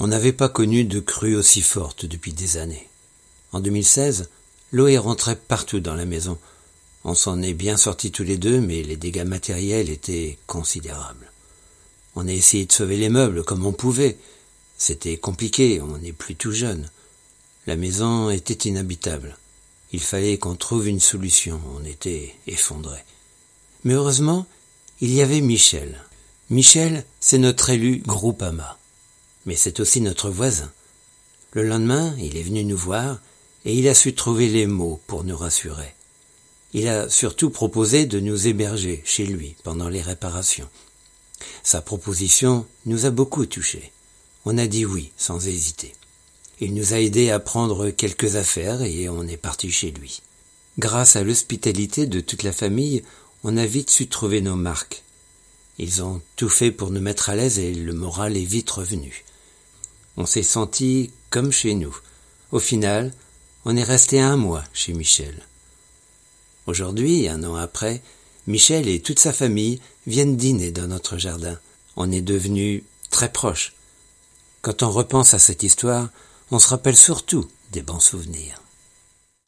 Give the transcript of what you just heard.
On n'avait pas connu de crue aussi forte depuis des années. En 2016, l'eau est rentrée partout dans la maison. On s'en est bien sortis tous les deux, mais les dégâts matériels étaient considérables. On a essayé de sauver les meubles comme on pouvait. C'était compliqué, on n'est plus tout jeune. La maison était inhabitable. Il fallait qu'on trouve une solution, on était effondrés. Mais heureusement, il y avait Michel. Michel, c'est notre élu Groupama. Mais c'est aussi notre voisin. Le lendemain, il est venu nous voir et il a su trouver les mots pour nous rassurer. Il a surtout proposé de nous héberger chez lui pendant les réparations. Sa proposition nous a beaucoup touchés. On a dit oui sans hésiter. Il nous a aidés à prendre quelques affaires et on est parti chez lui. Grâce à l'hospitalité de toute la famille, on a vite su trouver nos marques. Ils ont tout fait pour nous mettre à l'aise et le moral est vite revenu. On s'est senti comme chez nous. Au final, on est resté 1 mois chez Michel. Aujourd'hui, 1 an après, Michel et toute sa famille viennent dîner dans notre jardin. On est devenus très proches. Quand on repense à cette histoire, on se rappelle surtout des bons souvenirs.